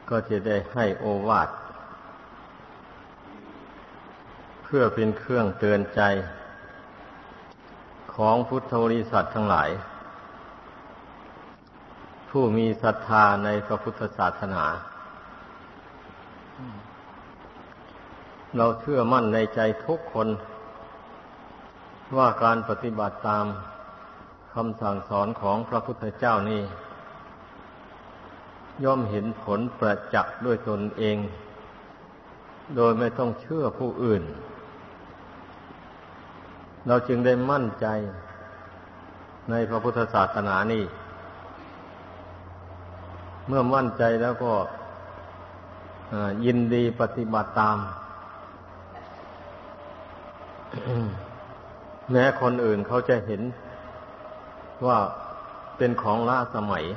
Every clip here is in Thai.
ก็จะได้ให้โอวาทเพื่อเป็นเครื่องเตือนใจของพุทธบริษัททั้งหลายผู้มีศรัทธาในพระพุทธศาสนาเราเชื่อมั่นในใจทุกคนว่าการปฏิบัติตามคำสั่งสอนของพระพุทธเจ้านี่ย่อมเห็นผลประจักษ์ด้วยตนเองโดยไม่ต้องเชื่อผู้อื่นเราจึงได้มั่นใจในพระพุทธศาสนานี่เมื่อมั่นใจแล้วก็ยินดีปฏิบัติตาม แม้คนอื่นเขาจะเห็นว่าเป็นของล้าสมัย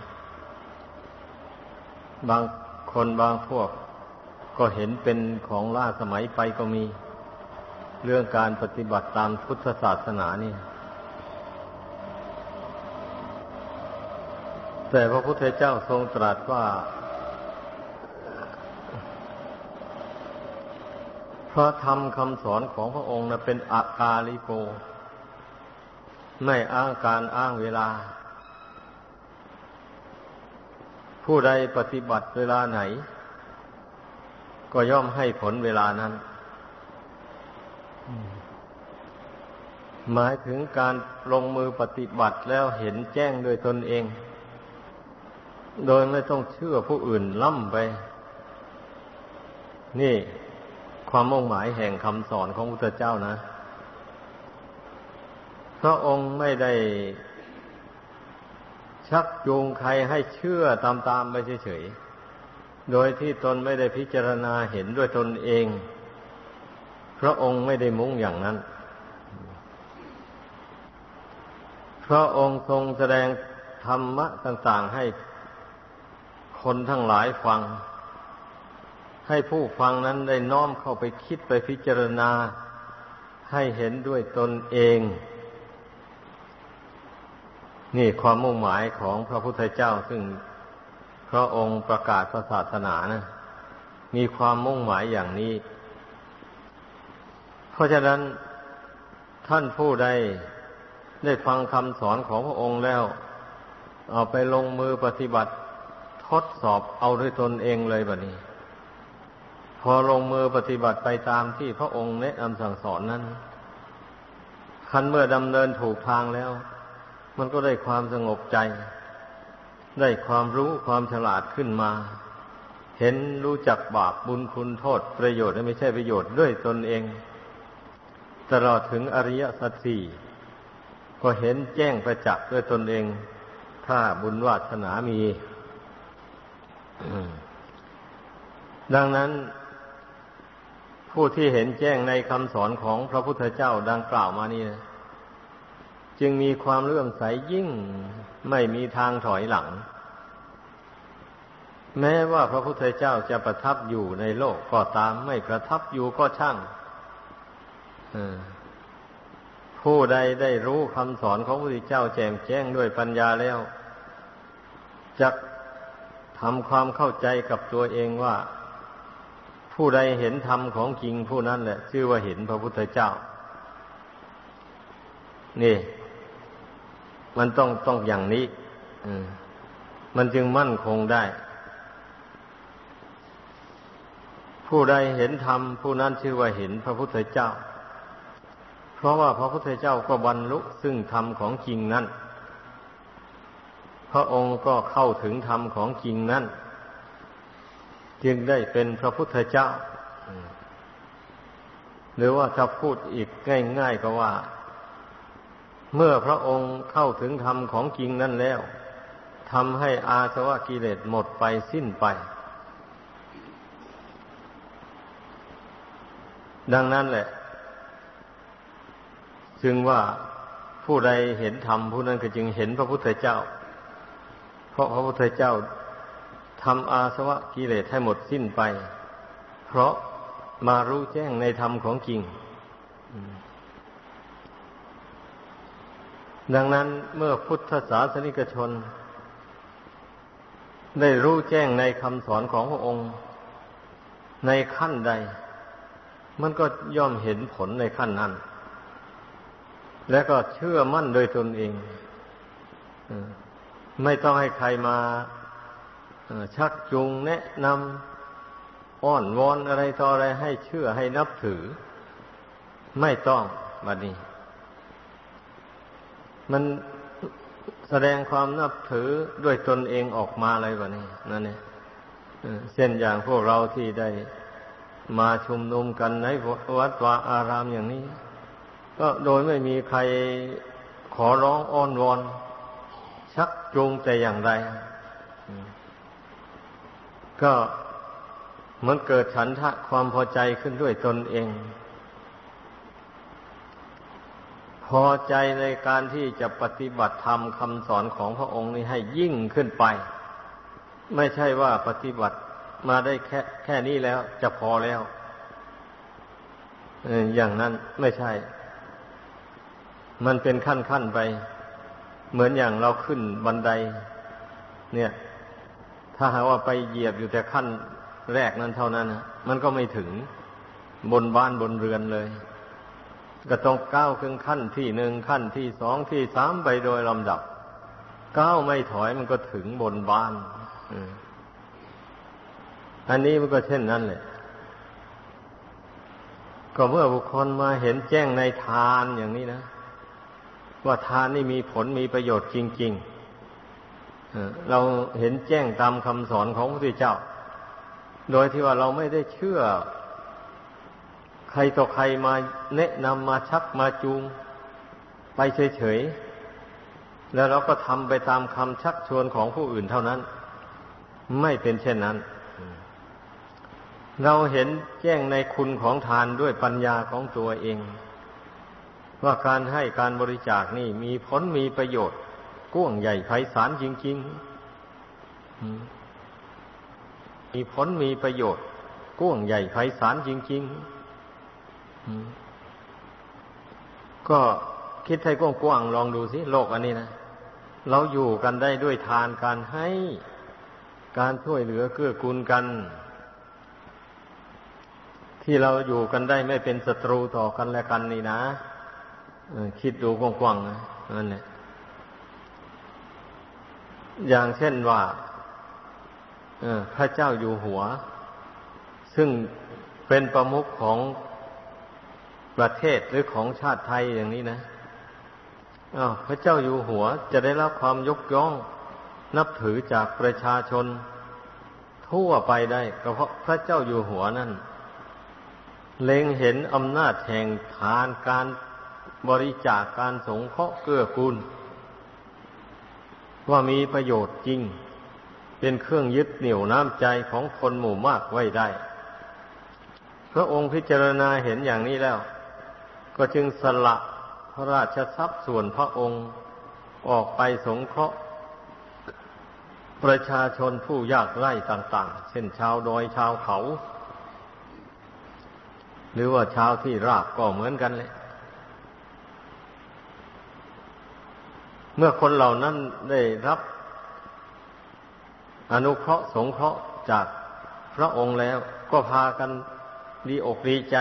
บางคนบางพวกก็เห็นเป็นของล้าสมัยไปก็มีเรื่องการปฏิบัติตามพุทธศาสนานี่แต่พระพุทธเจ้าทรงตรัสว่าพระธรรมคำสอนของพระองค์นั้นเป็นอากาลิโกไม่อ้างการอ้างเวลาผู้ใดปฏิบัติเวลาไหนก็ย่อมให้ผลเวลานั้นหมายถึงการลงมือปฏิบัติแล้วเห็นแจ้งโดยตนเองโดยไม่ต้องเชื่อผู้อื่นล่ำไปนี่ความมุ่งหมายแห่งคำสอนของพระพุทธเจ้านะพระองค์ไม่ได้ชักจูงใครให้เชื่อตามๆไปเฉยๆโดยที่ตนไม่ได้พิจารณาเห็นด้วยตนเองพระองค์ไม่ได้มุ่งอย่างนั้นพระองค์ทรงแสดงธรรมะต่างๆให้คนทั้งหลายฟังให้ผู้ฟังนั้นได้น้อมเข้าไปคิดไปพิจารณาให้เห็นด้วยตนเองนี่ความมุ่งหมายของพระพุทธเจ้าซึ่งพระองค์ประกาศศาสนานะมีความมุ่งหมายอย่างนี้เพราะฉะนั้นท่านผู้ใดได้ฟังคำสอนของพระองค์แล้วเอาไปลงมือปฏิบัติทดสอบเอาด้วยตนเองเลยบัดนี้พอลงมือปฏิบัติไปตามที่พระองค์แนะนำสั่งสอนนั้นคันเมื่อดำเนินถูกทางแล้วมันก็ได้ความสงบใจได้ความรู้ความฉลาดขึ้นมาเห็นรู้จักบาปบุญคุณโทษประโยชน์และไม่ใช่ประโยชน์ด้วยตนเองตลอดถึงอริยสัจสี่ก็เห็นแจ้งประจักษ์ด้วยตนเองถ้าบุญวาสนามีดังนั้นผู้ที่เห็นแจ้งในคำสอนของพระพุทธเจ้าดังกล่าวมานี่นะจึงมีความเลื่อมใสยิ่งไม่มีทางถอยหลังแม้ว่าพระพุทธเจ้าจะประทับอยู่ในโลกก็ตามไม่ประทับอยู่ก็ช่างผู้ใดได้รู้คำสอนของพระพุทธเจ้าแจ่มแจ้งด้วยปัญญาแล้วจักทำความเข้าใจกับตัวเองว่าผู้ใดเห็นธรรมของจริงผู้นั้นแหละชื่อว่าเห็นพระพุทธเจ้านี่มันต้องอย่างนี้มันจึงมั่นคงได้ผู้ใดเห็นธรรมผู้นั้นชื่อว่าเห็นพระพุทธเจ้าเพราะว่าพระพุทธเจ้าก็บรรลุซึ่งธรรมของจริงนั้นพระองค์ก็เข้าถึงธรรมของจริงนั้นจึงได้เป็นพระพุทธเจ้าหรือว่าถ้าพูดอีกง่ายๆก็ว่าเมื่อพระองค์เข้าถึงธรรมของจริงนั้นแล้วทำให้อาสวะกิเลสหมดไปสิ้นไปดังนั้นแหละจึงว่าผู้ใดเห็นธรรมผู้นั้นก็จึงเห็นพระพุทธเจ้าเพราะพระพุทธเจ้าทำอาสวะกิเลสให้หมดสิ้นไปเพราะมารู้แจ้งในธรรมของจริงดังนั้นเมื่อพุทธศาสนิกชนได้รู้แจ้งในคำสอนของพระองค์ในขั้นใดมันก็ย่อมเห็นผลในขั้นนั้นและก็เชื่อมั่นโดยตนเองไม่ต้องให้ใครมาชักจูงแนะนำอ้อนวอนอะไรต่ออะไรให้เชื่อให้นับถือไม่ต้องบัดนี้มันแสดงความนับถือด้วยตนเองออกมาเลยบัดนี้นั่นเองเช่นอย่างพวกเราที่ได้มาชุมนุมกันในวัดวาอารามอย่างนี้ก็โดยไม่มีใครขอร้องอ้อนวอนชักจูงแต่อย่างใดก็มันเกิดฉันทะความพอใจขึ้นด้วยตนเองพอใจในการที่จะปฏิบัติธรรมคำสอนของพระองค์นี้ให้ยิ่งขึ้นไปไม่ใช่ว่าปฏิบัติมาได้แค่นี้แล้วจะพอแล้วอย่างนั้นไม่ใช่มันเป็นขั้นๆไปเหมือนอย่างเราขึ้นบันไดเนี่ยถ้าหากว่าไปเหยียบอยู่แต่ขั้นแรกนั้นเท่านั้นมันก็ไม่ถึงบนบ้านบนเรือนเลยก็ต้องก้าวขึ้นขั้นที่หนึ่งขั้นที่สองที่สามไปโดยลำดับก้าวไม่ถอยมันก็ถึงบนบ้านอันนี้มันก็เช่นนั้นแหละก็เมื่อบุคคลมาเห็นแจ้งในทานอย่างนี้นะว่าทานนี่มีผลมีประโยชน์จริงๆเราเห็นแจ้งตามคำสอนของพระพุทธเจ้าโดยที่ว่าเราไม่ได้เชื่อใครต่อใครมาแนะนำมาชักมาจูงไปเฉยๆแล้วเราก็ทำไปตามคำชักชวนของผู้อื่นเท่านั้นไม่เป็นเช่นนั้นเราเห็นแจ้งในคุณของทานด้วยปัญญาของตัวเองว่าการให้การบริจาคนี่มีผลมีประโยชน์กว้างใหญ่ไพศาลจริงๆมีผลมีประโยชน์กว้างใหญ่ไพศาลจริงๆก็คิดให้กว้างๆลองดูสิโลกอันนี้นะเราอยู่กันได้ด้วยทานการให้การช่วยเหลือเกื้อกูลกันที่เราอยู่กันได้ไม่เป็นศัตรูต่อกันและกันนี่นะคิดดูกว้างๆนะนั่นแหละอย่างเช่นว่าพระเจ้าอยู่หัวซึ่งเป็นประมุขของประเทศหรือของชาติไทยอย่างนี้นะพระเจ้าอยู่หัวจะได้รับความยกย่องนับถือจากประชาชนทั่วไปได้ก็เพราะพระเจ้าอยู่หัวนั่นเล็งเห็นอำนาจแห่งทานการบริจาคการสงเคราะห์เกื้อกูลว่ามีประโยชน์จริงเป็นเครื่องยึดเหนี่ยวน้ำใจของคนหมู่มากไว้ได้พระองค์พิจารณาเห็นอย่างนี้แล้วก็จึงสละพระราชทรัพย์ส่วนพระองค์ออกไปสงเคราะห์ประชาชนผู้ยากไร้ต่างๆเช่นชาวดอยชาวเขาหรือว่าชาวที่ราบก็เหมือนกันเลยเมื่อคนเหล่านั้นได้รับอนุเคราะห์สงเคราะห์จากพระองค์แล้วก็พากันดีอกดีใจ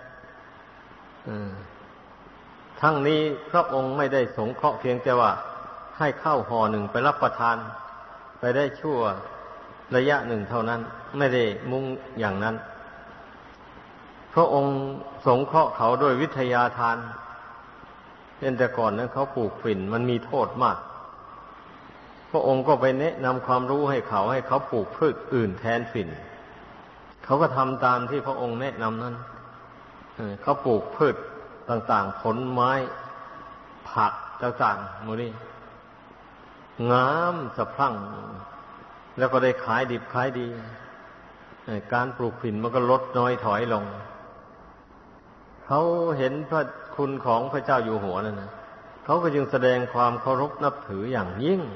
ทั้งนี้พระองค์ไม่ได้สงเคราะห์เพียงแต่ว่าให้ข้าวห่อหนึ่งไปรับประทานไปได้ชั่วระยะหนึ่งเท่านั้นไม่ได้มุ่งอย่างนั้นพระองค์สงเคราะห์เขาด้วยวิทยาทานเช่นแต่ก่อนนั้นเขาปลูกฝิ่นมันมีโทษมากพระองค์ก็ไปแนะนำความรู้ให้เขาปลูกพืชอื่นแทนฝิ่นเขาก็ทำตามที่พระองค์แนะนำนั้นเขาปลูกพืชต่างๆผลไม้ผักต่างๆหมดนี้งามสะพรั่งแล้วก็ได้ขายดิบขายดีการปลูกฝิ่นมันก็ลดน้อยถอยลงเขาเห็นพระคุณของพระเจ้าอยู่หัวนั่นนะเขาก็จึงแสดงความเคารพนับถืออย่างยิ่ง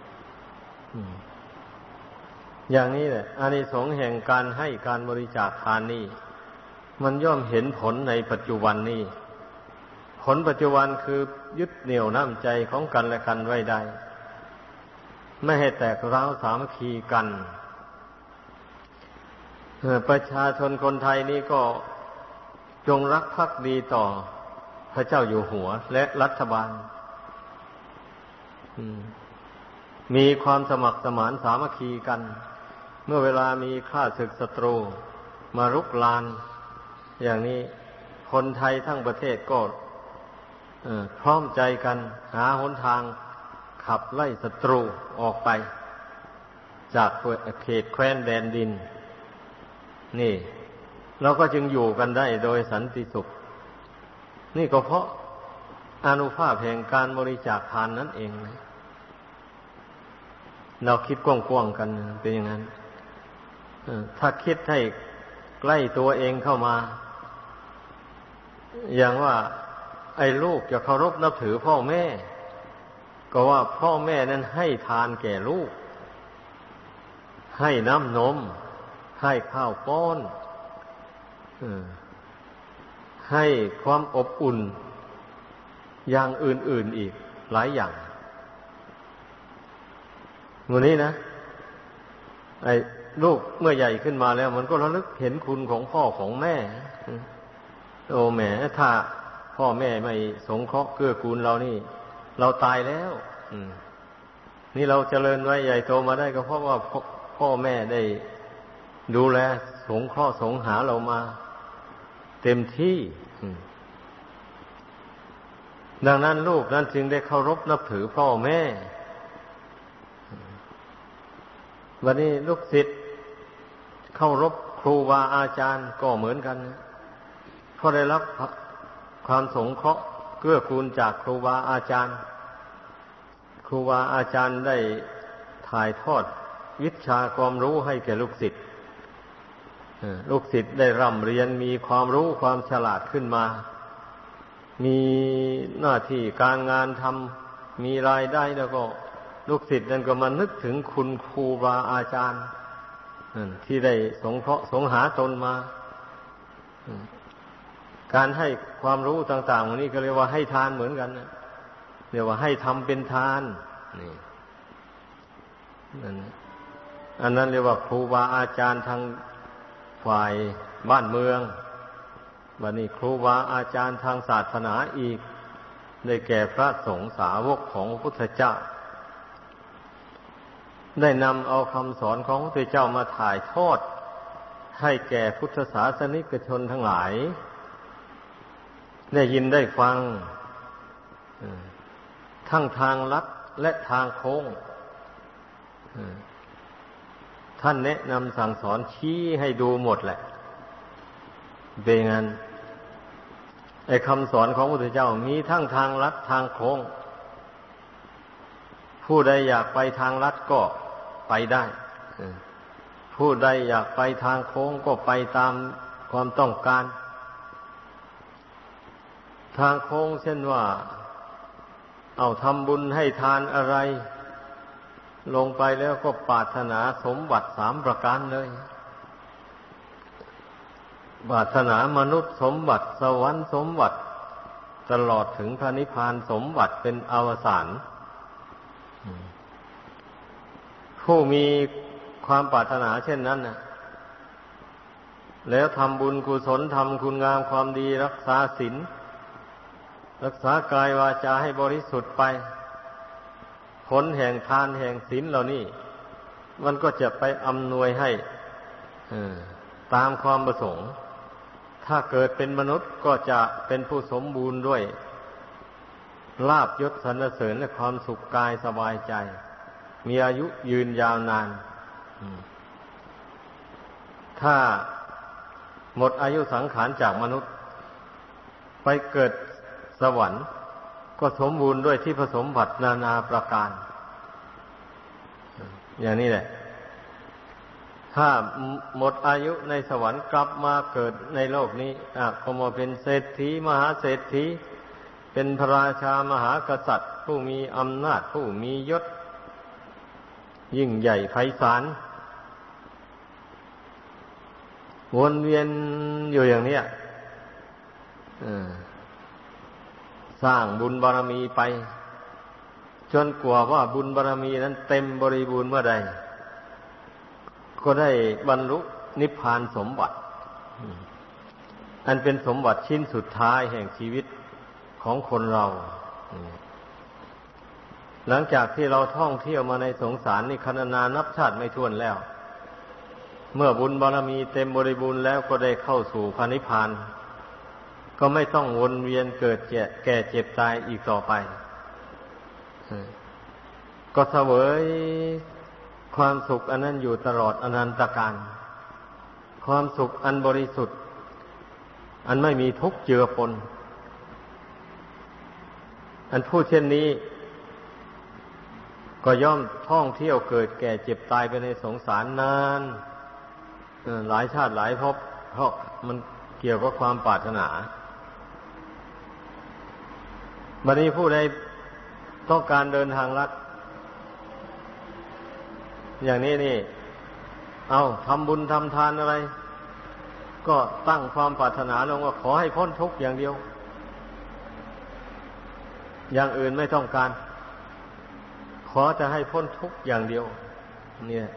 อย่างนี้แหละอานิสงส์แห่งการให้การบริจาคทานนี่มันย่อมเห็นผลในปัจจุบันนี้ผลปัจจุบันคือยึดเหนี่ยวน้ำใจของกันและกันไว้ได้ไม่ให้แตกร้าวสามัคคีกันประชาชนคนไทยนี่ก็จงรักภักดีต่อพระเจ้าอยู่หัวและรัฐบาลมีความสมัครสมานสามัคคีกันเมื่อเวลามีข้าศึกศัตรูมารุกรานอย่างนี้คนไทยทั้งประเทศก็พร้อมใจกันหาหนทางขับไล่ศัตรูออกไปจากเขตแคว้นแดนดินนี่เราก็จึงอยู่กันได้โดยสันติสุขนี่ก็เพราะอานุภาพแห่งการบริจาคทานนั่นเองนะเราคิดกว้างๆกันเป็นอย่างนั้นถ้าคิดให้ใกล้ตัวเองเข้ามาอย่างว่าไอ้ลูกจะเคารพนับถือพ่อแม่ก็ว่าพ่อแม่นั้นให้ทานแก่ลูกให้น้ำนมให้ข้าวป้อนให้ความอบอุ่นอย่างอื่นๆอีกหลายอย่างวันนี้นะไอ้ลูกเมื่อใหญ่ขึ้นมาแล้วมันก็ระลึกเห็นคุณของพ่อของแม่โอ้แหมถ้าพ่อแม่ไม่สงเคราะห์เกื้อกูลเรานี่เราตายแล้วนี่เราเจริญไว้ใหญ่โตมาได้ก็เพราะว่าพ่อแม่ได้ดูแลสงเคราะห์สงหาเรามาเต็มที่ดังนั้นลูกนั้นจึงได้เคารพนับถือพ่อแม่วันนี้ลูกศิษย์เคารพครูบาอาจารย์ก็เหมือนกันนะเพราะได้รับความสงเคราะห์เกื้อกูลจากครูบาอาจารย์ครูบาอาจารย์ได้ถ่ายทอดวิชาความรู้ให้แก่ลูกศิษย์ลูกศิษย์ได้ร่ำเรียนมีความรู้ความฉลาดขึ้นมามีหน้าที่การงานทำมีรายได้แล้วก็ลูกศิษย์นั่นก็มานึกถึงคุณครูบาอาจารย์ที่ได้สงเคราะห์สงหาตนมาการให้ความรู้ต่างๆนี้ก็เรียกว่าให้ทานเหมือนกันนะเรียกว่าให้ทำเป็นทานนี่อันนั้นเรียกว่าครูบาอาจารย์ทางฝ่ายบ้านเมืองบัดนี้ครูบาอาจารย์ทางศาสนาอีกได้แก่พระสงฆ์สาวกของพระพุทธเจ้าได้นำเอาคำสอนของพระพุทธเจ้ามาถ่ายทอดให้แก่พุทธศาสนิกชนทั้งหลายได้ยินได้ฟังทั้งทางลัดและทางโค้งท่านแนะนำสั่งสอนชี้ให้ดูหมดแหละเป็นงั้นไอ้คำสอนของพระพุทธเจ้ามีทั้งทางลัดทางโค้งผู้ใดอยากไปทางลัดก็ไปได้ผู้ใดอยากไปทางโค้งก็ไปตามความต้องการทางโค้งเช่นว่าเอาทำบุญให้ทานอะไรลงไปแล้วก็ปรารถนาสมบัติ3ประการเลยปรารถนามนุษย์สมบัติสวรรค์สมบัติตลอดถึงพระนิพพานสมบัติเป็นอวสานผู้มีความปรารถนาเช่นนั้นนะแล้วทำบุญกุศลทำคุณงามความดีรักษาศีลรักษากายวาจาให้บริสุทธิ์ไปผลแห่งทานแห่งศีลเหล่านี้มันก็จะไปอำนวยให้ตามความประสงค์ถ้าเกิดเป็นมนุษย์ก็จะเป็นผู้สมบูรณ์ด้วยลาภยศสรรเสริญและความสุขกายสบายใจมีอายุยืนยาวนานถ้าหมดอายุสังขารจากมนุษย์ไปเกิดสวรรค์ก็สมบูรณ์ด้วยที่ผสมบัตินานาประการอย่างนี้แหละถ้าหมดอายุในสวรรค์กลับมาเกิดในโลกนี้ก็มาเป็นเศรษฐีมหาเศรษฐีเป็นพระราชามหากษัตริย์ผู้มีอำนาจผู้มียศยิ่งใหญ่ไพศาลวนเวียนอยู่อย่างนี้สร้างบุญบารมีไปจนกว่าว่าบุญบารมีนั้นเต็มบริบูรณ์เมื่อใดก็ได้บรรลุนิพพานสมบัติอันเป็นสมบัติชิ้นสุดท้ายแห่งชีวิตของคนเราหลังจากที่เราท่องเที่ยวมาในสงสารนี่คณนานับชาติไม่ถ้วนแล้วเมื่อบุญบารมีเต็มบริบูรณ์แล้วก็ได้เข้าสู่พระนิพพานก็ไม่ต้องวนเวียนเกิดแก่เจ็บตายอีกต่อไปก็เสวยความสุขอันนั้นอยู่ตลอดอนันตกาลความสุขอันบริสุทธิ์อันไม่มีทุกข์เจือปนอันพูดเช่นนี้ก็ย่อมท่องเที่ยวเกิดแก่เจ็บตายไปในสงสารนานหลายชาติหลายภพเพราะมันเกี่ยวกับความปรารถนาบัดนี้ผู้ใดต้องการเดินทางลัดอย่างนี้นี่เอาทำบุญทำทานอะไรก็ตั้งความปรารถนาลงว่าขอให้พ้นทุกข์อย่างเดียวอย่างอื่นไม่ต้องการขอจะให้พ้นทุกข์อย่างเดียวเนี่ย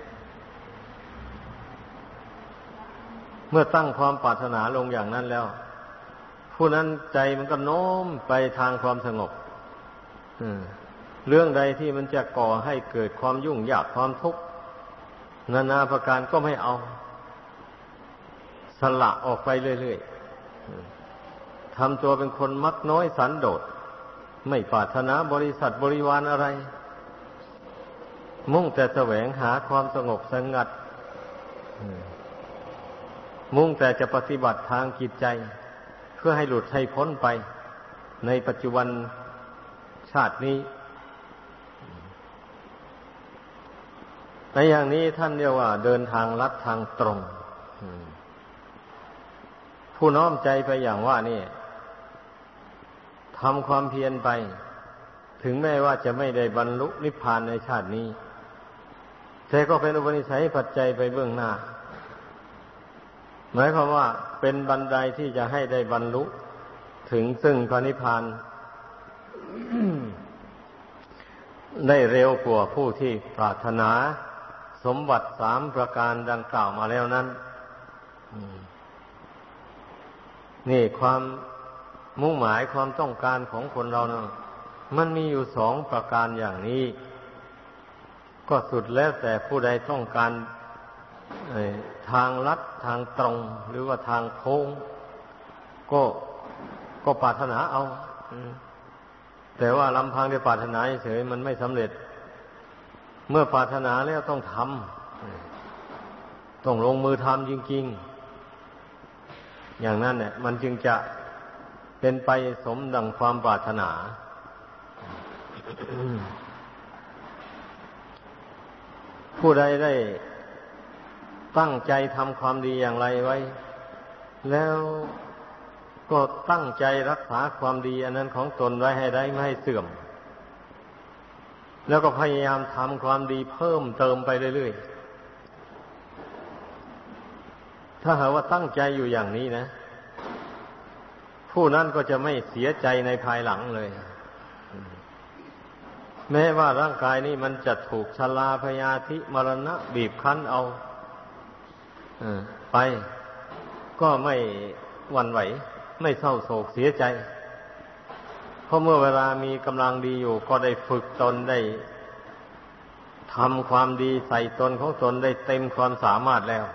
เมื่อตั้งความปรารถนาลงอย่างนั้นแล้วผู้นั้นใจมันก็โน้มไปทางความสงบเรื่องใดที่มันจะก่อให้เกิดความยุ่งยากความทุกข์นานาประการก็ไม่เอาสละออกไปเรื่อยๆทำตัวเป็นคนมักน้อยสันโดษไม่ปรารถนาบริษัทบริวารอะไรมุ่งแต่แสวงหาความสงบสงัดมุ่งแต่จะปฏิบัติทางจิตใจเพื่อให้หลุดให้พ้นไปในปัจจุบันชาตินี้ในอย่างนี้ท่านเรียกว่าเดินทางลัดทางตรงผู้น้อมใจไปอย่างว่านี่ทำความเพียรไปถึงแม้ว่าจะไม่ได้บรรลุนิพพานในชาตินี้แต่ก็เป็นอุปนิสัยปัจจัยไปเบื้องหน้าหมายความว่าเป็นบันไดที่จะให้ได้บรรลุถึงซึ่งพระนิพพาน ได้เร็วกว่าผู้ที่ปรารถนาสมบัติ3ประการดังกล่าวมาแล้วนั้นนี่ความมุ่งหมายความต้องการของคนเรานะมันมีอยู่2ประการอย่างนี้ก็สุดแล้วแต่ผู้ใดต้องการทางลัดทางตรงหรือว่าทางโค้งก็ปรารถนาเอาแต่ว่าลำพังได้ปรารถนาเฉยมันไม่สำเร็จเมื่อปรารถนาแล้วต้องทำต้องลงมือทำจริงๆอย่างนั้นเนี่ยมันจึงจะเป็นไปสมดังความปรารถนา ผู้ใดได้ตั้งใจทำความดีอย่างไรไว้แล้วก็ตั้งใจรักษาความดีอันนั้นของตนไว้ให้ได้ไม่ให้เสื่อมแล้วก็พยายามทำความดีเพิ่มเติมไปเรื่อยๆถ้าหากว่าตั้งใจอยู่อย่างนี้นะผู้นั้นก็จะไม่เสียใจในภายหลังเลยแม้ว่าร่างกายนี้มันจะถูกชราพยาธิมรณะบีบคั้นเอาไปก็ไม่หวั่นไหวไม่เศร้าโศกเสียใจเพราะเมื่อเวลามีกำลังดีอยู่ก็ได้ฝึกตนได้ทำความดีใส่ตนของตนได้เต็มความสามารถแล้ว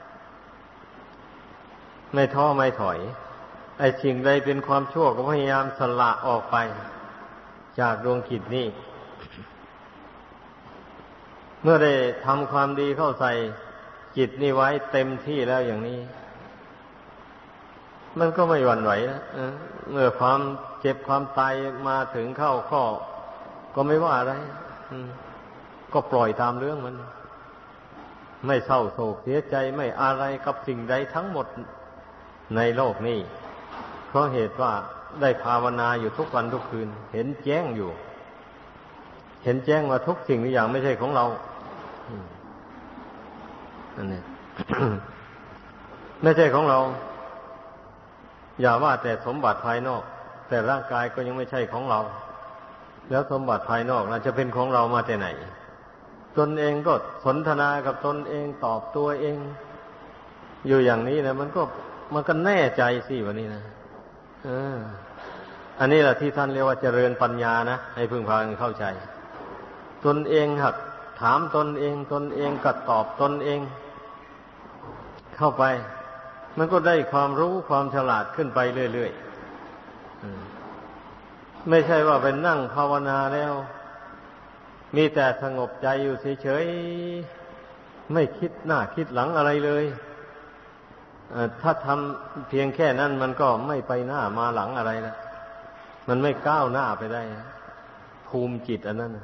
ไม่ท้อไม่ถอยไอ้สิ่งใดเป็นความชั่วก็พยายามสละออกไปจากดวงจิตนี้เมื่อได้ทำความดีเข้าใส่จิตนี่ไว้เต็มที่แล้วอย่างนี้มันก็ไม่หวั่นไหวนะเมื่อความเจ็บความตายมาถึงเข้าข้อก็ไม่ว่าอะไรก็ปล่อยตามเรื่องมันไม่เศร้าโศกเสียใจไม่อะไรกับสิ่งใดทั้งหมดในโลกนี้เพราะเหตุว่าได้ภาวนาอยู่ทุกวันทุกคืนเห็นแจ้งอยู่เห็นแจ้งว่าทุกสิ่งทุกอย่างไม่ใช่ของเรานั่นเอง ไม่ใช่ของเราอย่าว่าแต่สมบัติภายนอกแต่ร่างกายก็ยังไม่ใช่ของเราแล้วสมบัติภายนอกน่ะจะเป็นของเรามาแต่ไหนตนเองก็สนทนากับตนเองตอบตัวเองอยู่อย่างนี้นะมันก็แน่ใจสิวันนี้นะอันนี้แหละที่ท่านเรียกว่าเจริญปัญญานะให้พึงพากันเข้าใจตนเองหักถามตนเองตนเองก็ตอบตนเองเข้าไปมันก็ได้ความรู้ความฉลาดขึ้นไปเรื่อยๆไม่ใช่ว่าไปนั่งภาวนาแล้วมีแต่สงบใจอยู่เฉยๆไม่คิดหน้าคิดหลังอะไรเลยถ้าทำเพียงแค่นั้นมันก็ไม่ไปหน้ามาหลังอะไรแล้วมันไม่ก้าวหน้าไปได้ภูมิจิตอันนั้น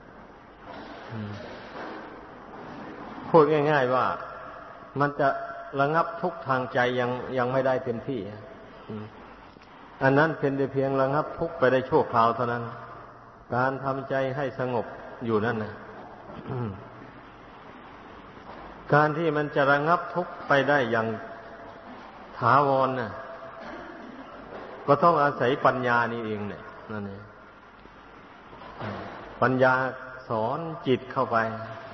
พูดง่ายๆว่ามันจะระงับทุกข์ทางใจยังไม่ได้เต็มที่อันนั้นเป็นแต่เพียงระงับทุกข์ไปได้ชั่วคราวเท่านั้นการทำใจให้สงบอยู่นั่นนะการที่มันจะระงับทุกข์ไปได้อย่างถาวรน่ะก็ต้องอาศัยปัญญานี่เองเนี่ยนั่นเองปัญญาสอนจิตเข้าไป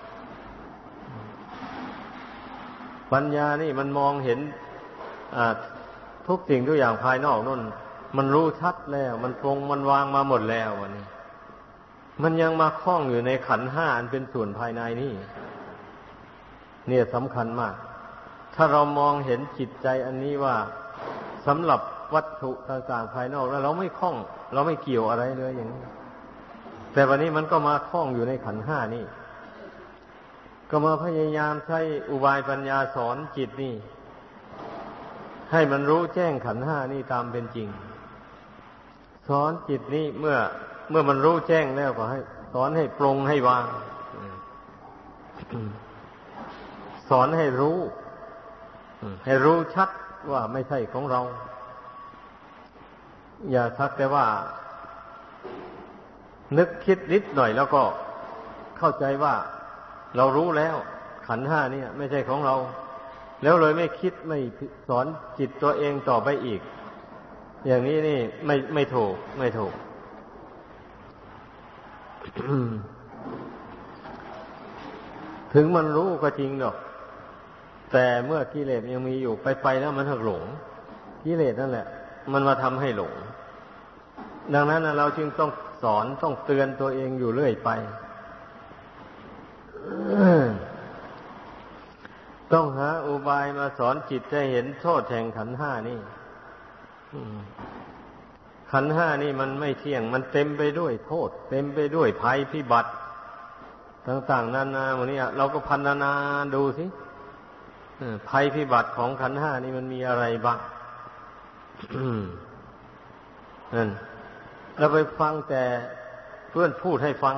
ปัญญานี่มันมองเห็นทุกสิ่งทุกอย่างภายนอกนู่นมันรู้ชัดแล้วมันปรงมันวางมาหมดแล้ววันนี้มันยังมาคล้องอยู่ในขันธ์ห้าอันเป็นส่วนภายในนี่เนี่ยสำคัญมากถ้าเรามองเห็นจิตใจอันนี้ว่าสำหรับวัตถุต่างๆภายนอกแล้วเราไม่คล้องเราไม่เกี่ยวอะไรเลยอย่างนี้แต่วันนี้มันก็มาคล้องอยู่ในขันธ์ห้านี่ก็มาพยายามใช้อุบายปัญญาสอนจิตนี่ให้มันรู้แจ้งขันธ์ห้านี่ตามเป็นจริงสอนจิตนี่เมื่อมันรู้แจ้งแล้วก็ให้สอนให้ปรงให้วางสอนให้รู้ชัดว่าไม่ใช่ของเราอย่าทักแต่ว่านึกคิดนิดหน่อยแล้วก็เข้าใจว่าเรารู้แล้วขันธ์ห้านี่ไม่ใช่ของเราแล้วเลยไม่คิดไม่สอนจิตตัวเองต่อไปอีกอย่างนี้นี่ไม่ถูกถึงมันรู้ก็จริงดอกแต่เมื่อกิเลสยังมีอยู่ไปแล้วมันหลงกิเลสนั่นแหละมันมาทำให้หลงดังนั้นเราจึงต้องสอนต้องเตือนตัวเองอยู่เรื่อยไปต้องหาอุบายมาสอนจิตให้เห็นโทษแห่งขันธ์ห้านี่ขันธ์ห้านี่มันไม่เที่ยงมันเต็มไปด้วยโทษเต็มไปด้วยภัยพิบัติต่างๆนานาวันนี้เราก็พรรณนาดูสิภัยพิบัติของขันธ์ห้านี่มันมีอะไรบ้างนั่นเราไปฟังแต่เพื่อนพูดให้ฟัง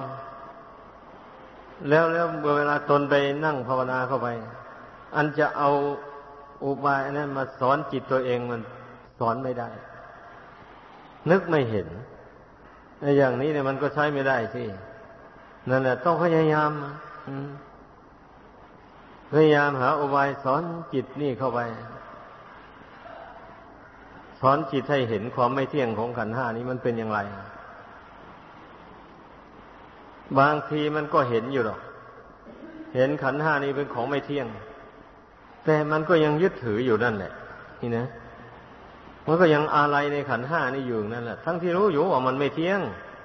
แล้วเวลาตนไปนั่งภาวนาเข้าไปอันจะเอาอุบายนั้นมาสอนจิตตัวเองมันสอนไม่ได้นึกไม่เห็นในอย่างนี้เนี่ยมันก็ใช้ไม่ได้สินั่นแหละต้องพยายามหาอุบายสอนจิตนี่เข้าไปสอนจิตให้เห็นความไม่เที่ยงของขันธ์ห้านี้มันเป็นอย่างไรบางทีมันก็เห็นอยู่หรอกเห็นขันธ์ห้านี้เป็นของไม่เที่ยงแต่มันก็ยังยึดถืออยู่นั่นแหละนี่นะมันก็ยังอาลัยในขันธ์ห้านี่อยู่นั่นแหละทั้งที่รู้อยู่ว่ามันไม่เที่ยง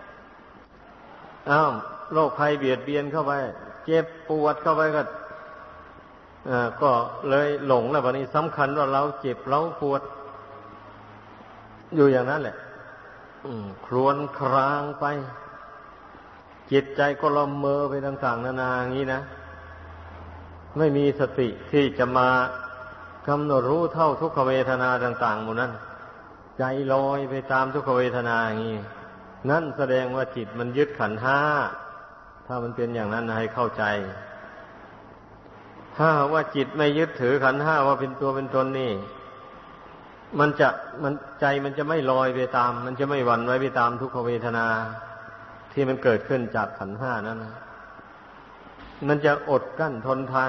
โรคภัยเบียดเบียนเข้าไปเจ็บปวดเข้าไปก็เลยหลงแล้วบัดนี้สำคัญว่าเราเจ็บเราปวดอยู่อย่างนั้นแหละครวญครางไปจิตใจก็ละเมอไปต่างๆนานาอย่างนี้นะไม่มีสติที่จะมากำหนดรู้เท่าทุกขเวทนาต่างๆหมดนั้นใจลอยไปตามทุกขเวทนาอย่างนี้นั่นแสดงว่าจิตมันยึดขันธ์ห้าถ้ามันเป็นอย่างนั้นให้เข้าใจถ้าว่าจิตไม่ยึดถือขันธ์ห้าว่าเป็นตัวเป็นตนนี่ใจมันจะไม่ลอยไปตามมันจะไม่หวั่นไหวไปตามทุกขเวทนาที่มันเกิดขึ้นจากขันธ์ห้านั้นนะมันจะอดกั้นทนทาน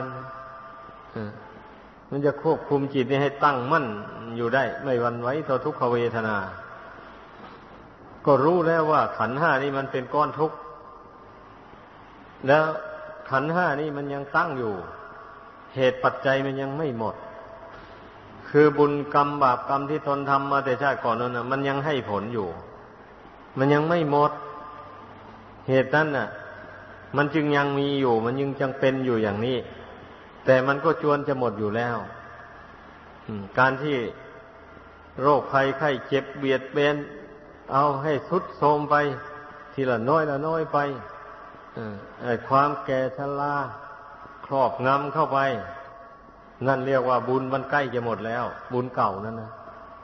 มันจะควบคุมจิตนี้ให้ตั้งมั่นอยู่ได้ไม่หวั่นไหวต่อทุกขเวทนาก็รู้แล้วว่าขันธ์ห้านี่มันเป็นก้อนทุกข์แล้วขันธ์ห้านี่มันยังตั้งอยู่เหตุปัจจัยมันยังไม่หมดคือบุญกรรมบาปกรรมที่ตนทำมาแต่ชาติก่อนนั้นมันยังให้ผลอยู่มันยังไม่หมดเหตุนั้นน่ะมันจึงยังมีอยู่มันยังจังเป็นอยู่อย่างนี้แต่มันก็จวนจะหมดอยู่แล้วการที่โรคภัยไข้เจ็บเบียดเบียนเอาให้ทรุดโทรมไปทีละน้อยละน้อยไปความแก่ชราครอบงำเข้าไปนั่นเรียกว่าบุญมันใกล้จะหมดแล้วบุญเก่านั่นนะ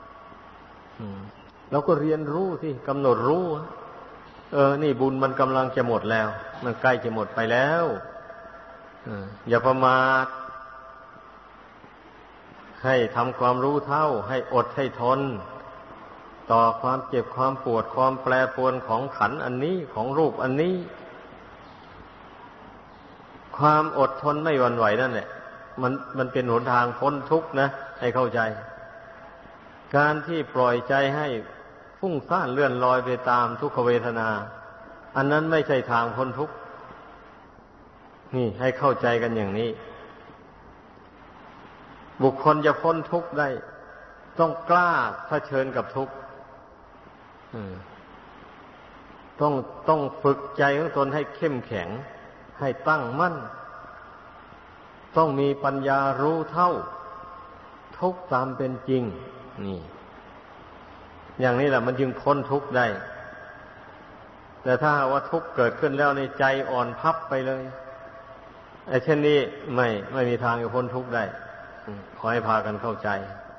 เราก็เรียนรู้สิกำหนดรู้นี่บุญมันกำลังจะหมดแล้วมันใกล้จะหมดไปแล้วอย่าประมาทให้ทำความรู้เท่าให้อดให้ทนต่อความเจ็บความปวดความแปรปรวนของขันธ์อันนี้ของรูปอันนี้ความอดทนไม่หวั่นไหวนั่นแหละมันเป็นหนทางพ้นทุกข์นะให้เข้าใจการที่ปล่อยใจให้ฟุ้งซ่านเลื่อนลอยไปตามทุกขเวทนาอันนั้นไม่ใช่ทางพ้นทุกข์นี่ให้เข้าใจกันอย่างนี้บุคคลจะพ้นทุกข์ได้ต้องกล้าเผชิญกับทุกข์ต้องฝึกใจของตนให้เข้มแข็งให้ตั้งมั่นต้องมีปัญญารู้เท่าทุกข์ตามเป็นจริงนี่อย่างนี้แหละมันจึงพ้นทุกข์ได้แต่ถ้าว่าทุกข์เกิดขึ้นแล้วในใจอ่อนพับไปเลยไอ้เช่นนี้ไม่มีทางจะพ้นทุกข์ได้ขอให้พากันเข้าใจ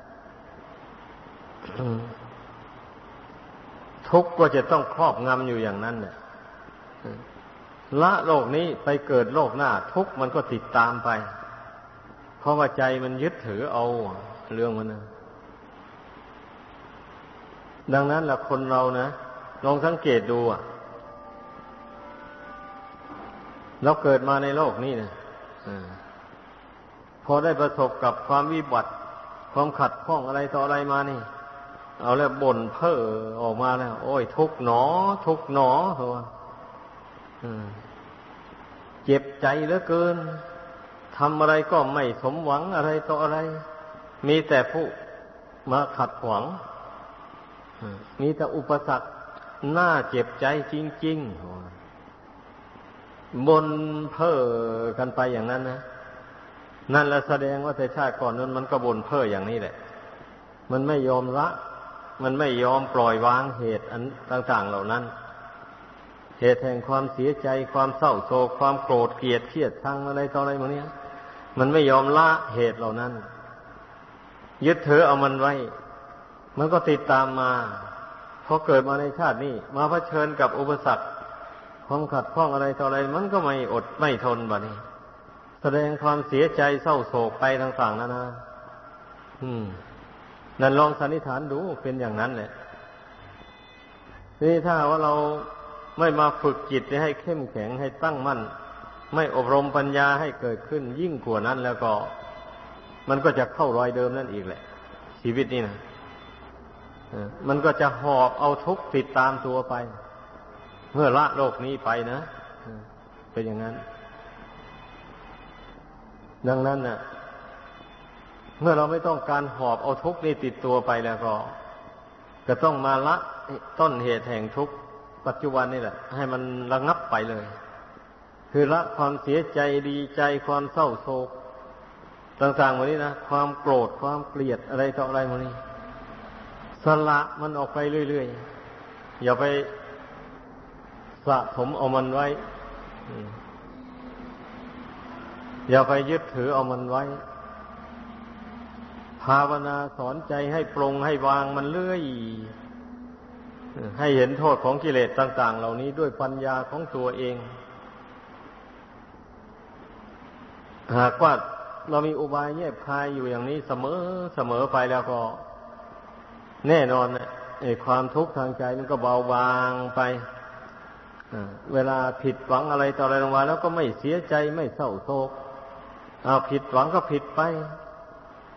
ทุกข์ก็จะต้องครอบงำอยู่อย่างนั้นเนี่ยละโลกนี้ไปเกิดโลกหน้าทุกข์มันก็ติดตามไปเพราะว่าใจมันยึดถือเอาเรื่องมันนะดังนั้นล่ะคนเรานะลองสังเกตดูเราเกิดมาในโลกนี้นะพอได้ประสบกับความวิบัติความขัดข้องอะไรต่ออะไรมานี่เอาแล้วบ่นเพ้อออกมาแล้วโอ้ยทุกข์หนอทุกข์หนอเหรอเจ็บใจเหลือเกินทำอะไรก็ไม่สมหวังอะไรต่ออะไรมีแต่ผู้มาขัดขวางมีแต่อุปสรรคน่าเจ็บใจจริงๆบ่นเพ้อกันไปอย่างนั้นนะนั่นแหละแสดงว่าแต่ชาติก่อนนั้นมันก็บ่นเพ้ออย่างนี้แหละมันไม่ยอมละมันไม่ยอมปล่อยวางเหตุอันต่างๆเหล่านั้นเหตุแห่งความเสียใจความเศร้าโศกความโกรธเกลียดเครียดชังอะไรต่ออะไรพวกนี้มันไม่ยอมละเหตุเหล่านั้นยึดถือเอามันไว้มันก็ติดตามมาพอเกิดมาในชาตินี้มาเผชิญกับอุปสรรคความขัดข้องอะไรต่ออะไรมันก็ไม่อดไม่ทนบัดนี้แสดงความเสียใจเศร้าโศกไปต่างๆนะนั่นลองสันนิษฐานดูเป็นอย่างนั้นแหละนี่ถ้าว่าเราไม่มาฝึกจิตให้เข้มแข็งให้ตั้งมั่นไม่อบรมปัญญาให้เกิดขึ้นยิ่งกว่านั้นแล้วก็มันก็จะเข้ารอยเดิมนั่นอีกแหละชีวิตนี่นะมันก็จะหอบเอาทุกข์ติดตามตัวไปเมื่อละโลกนี้ไปนะเป็นอย่างนั้นดังนั้นน่ะเมื่อเราไม่ต้องการหอบเอาทุกข์นี้ติดตัวไปแล้วก็ต้องมาละต้นเหตุแห่งทุกข์ปัจจุบันนี่แหละให้มันระงับไปเลยคือละความเสียใจดีใจความเศร้าโศกต่างๆหมดนี้นะความโกรธความเกลียดอะไรต่ออะไรหมดนี้สละมันออกไปเรื่อยๆอย่าไปสะสมเอามันไว้อย่าไปยึดถือเอามันไว้ภาวนาสอนใจให้ปรงให้วางมันเรื่อยให้เห็นโทษของกิเลสต่างๆเหล่านี้ด้วยปัญญาของตัวเองหากว่าเรามีอุบายแยบคายอยู่อย่างนี้เสมอไปแล้วก็แน่นอนความทุกข์ทางใจมันก็เบาบางไปเวลาผิดหวังอะไรต่ออะไรลงมาแล้วก็ไม่เสียใจไม่เศร้าโศกผิดหวังก็ผิดไป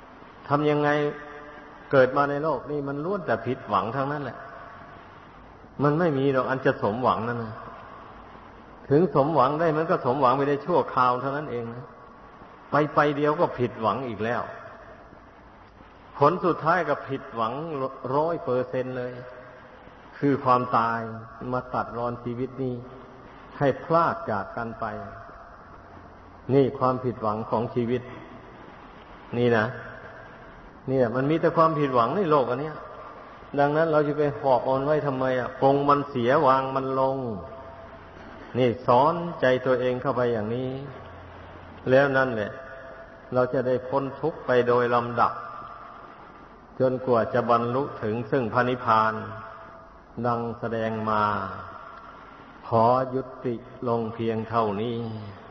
ทำยังไงเกิดมาในโลกนี่มันล้วนแต่ผิดหวังทั้งนั้นแหละมันไม่มีหรอกอันจะสมหวังนั่นนะถึงสมหวังได้มันก็สมหวังไปได้ชั่วคราวเท่านั้นเองนะไปเดียวก็ผิดหวังอีกแล้วผลสุดท้ายก็ผิดหวัง100%เลยคือความตายมาตัดรอนชีวิตนี้ให้พลากจากกันไปนี่ความผิดหวังของชีวิตนี่นะเนี่ยมันมีแต่ความผิดหวังในโลกอันเนี้ยดังนั้นเราจะไปหอบเอาไว้ทำไมปรงมันเสียวางมันลงนี่สอนใจตัวเองเข้าไปอย่างนี้แล้วนั่นแหละเราจะได้พ้นทุกข์ไปโดยลำดับจนกว่าจะบรรลุถึงซึ่งพระนิพพานดังแสดงมาขอยุติลงเพียงเท่านี้